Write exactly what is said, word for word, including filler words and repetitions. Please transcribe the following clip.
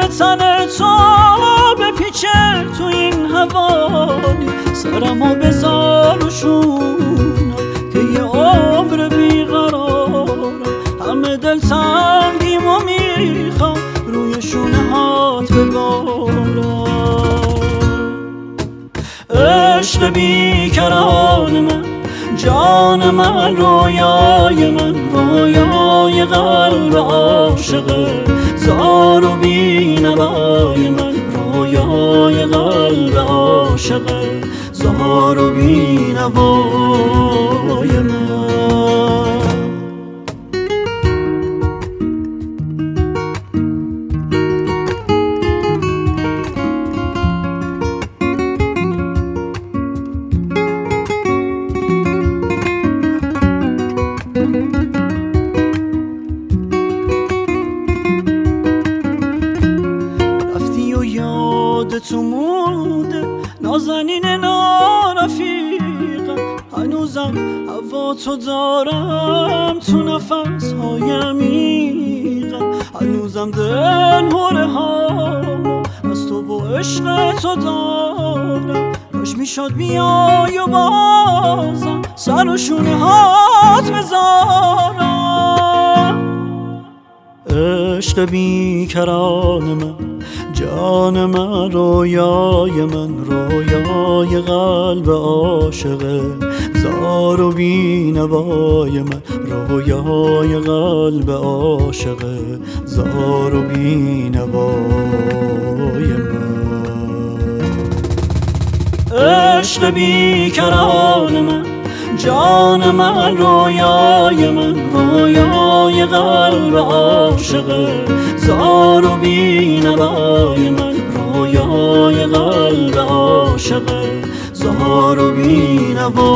دل تن تو بپیچه تو این هوایی، سرمو بذار و شونم که یه عمر بیقرارم. همه دل تنگیم و میخوام روی شونه هات ببارم. عشق بیکران من، جان من، رویای من، رویای قلب عاشقه، زار و بینوای من، رویای قلب عاشقه، زار و بینوای من. رفتی و یادتو مونده نازنین نارفیقم، هنوزم هوا تو دارم تو نفس های عمیقم، هنوزم دل هره هامو از تو و عشق تو دارم. کاش میشد بیای و بازم سر و شونه هات بذارم. عشق بیکران من، جان من، رویای من، رویای قلب عاشقه، زار و بینوای من، رویای قلب عاشقه، زار و بینوای من. عشق بیکران من، جان من، رویای من، رویای قلب عاشقه، زار و بینوای من، رویای قلب عاشقه، زار و بینوای